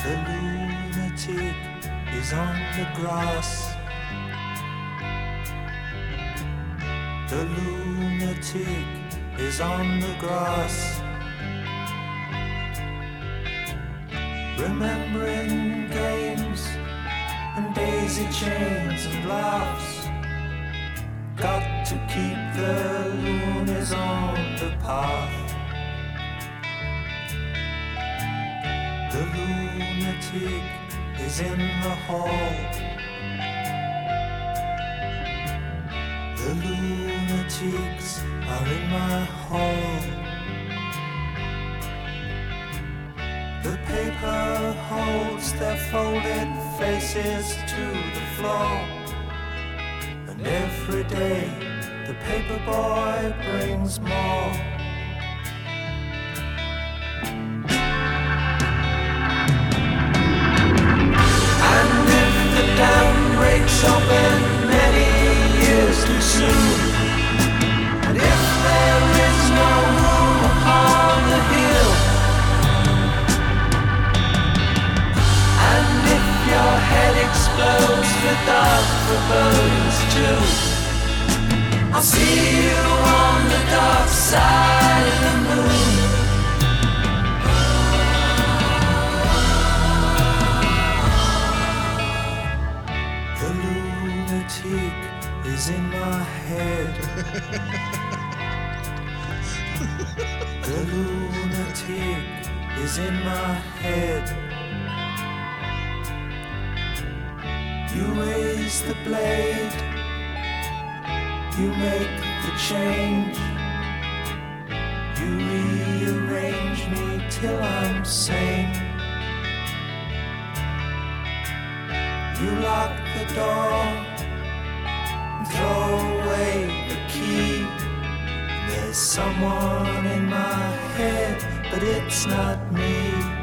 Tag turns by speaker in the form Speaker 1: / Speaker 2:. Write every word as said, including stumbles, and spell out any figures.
Speaker 1: The lunatic is on the grass. The lunatic is on the grass. Remembering games and daisy chains and laughs. Got to keep the loonies on the path. The lunatic is in the hall. The lunatics are in my hall. The paper holds their folded faces to the floor. And every day the paper boy brings more. And if the dam breaks open many years too soon, and if there is no room upon the hill, and if your head explodes with dark forebodings too, I'll see you on the dark side of the moon. The lunatic is in my head. The lunatic is in my head. You raise the blade, you make the change, you rearrange me till I'm sane. You lock the door and throw away the key. There's someone in my head, but it's not me.